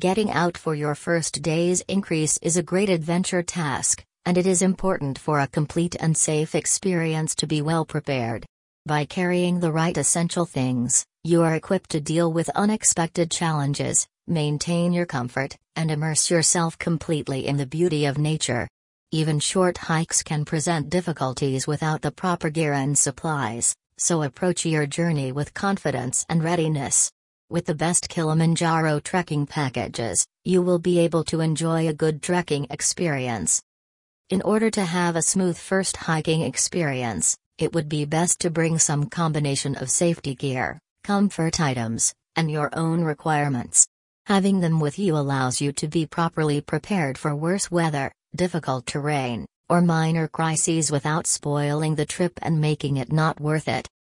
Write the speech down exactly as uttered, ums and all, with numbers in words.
Getting out for your first day's increase is a great adventure task, and it is important for a complete and safe experience to be well prepared. By carrying the right essential things, you are equipped to deal with unexpected challenges, maintain your comfort, and immerse yourself completely in the beauty of nature. Even short hikes can present difficulties without the proper gear and supplies, so approach your journey with confidence and readiness. With the best Kilimanjaro trekking packages, you will be able to enjoy a good trekking experience. In order to have a smooth first hiking experience, it would be best to bring some combination of safety gear, comfort items, and your own requirements. Having them with you allows you to be properly prepared for worse weather, difficult terrain, or minor crises without spoiling the trip and making it not worth it.